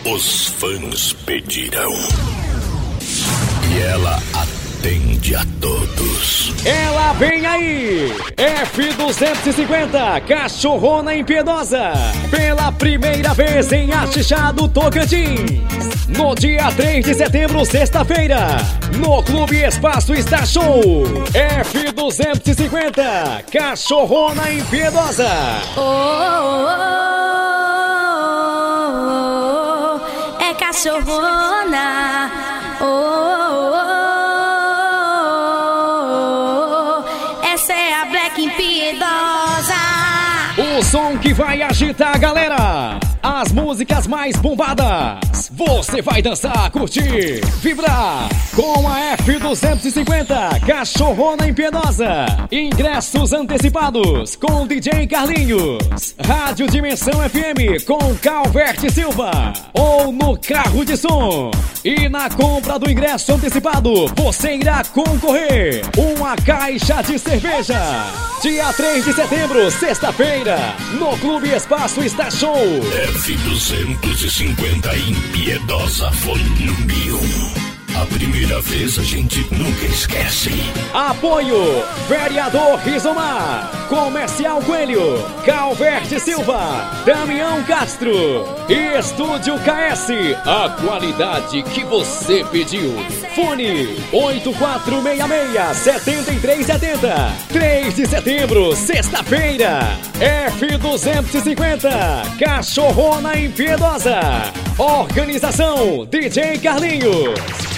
Os fãs pediram. E ela atende a todos. Ela vem aí! F250, cachorrona impiedosa. Pela primeira vez em Axixá do Tocantins. No dia 3 de setembro, sexta-feira. No Clube Espaço está show. F250, cachorrona impiedosa. É cachorrona. Essa é a Black impiedosa. O som que vai agitar a galera. As músicas mais bombadas. Você vai dançar, curtir, vibrar com a F250, cachorrona impiedosa. Ingressos antecipados com DJ Carlinhos. Rádio Dimensão FM com Calvert Silva. Ou no carro de som. E na compra do ingresso antecipado, você irá concorrer uma caixa de cerveja. Dia 3 de setembro, sexta-feira, no Clube Espaço está show. F250 impiedosa volume 1. A primeira vez a gente nunca esquece. Apoio Vereador Rizomar, Comercial Coelho, Calvert Silva, Damião Castro e Estúdio KS. A qualidade que você pediu. Fone 8466-7370. 3 de setembro, sexta-feira. F250, cachorrona impiedosa. Organização DJ Carlinhos.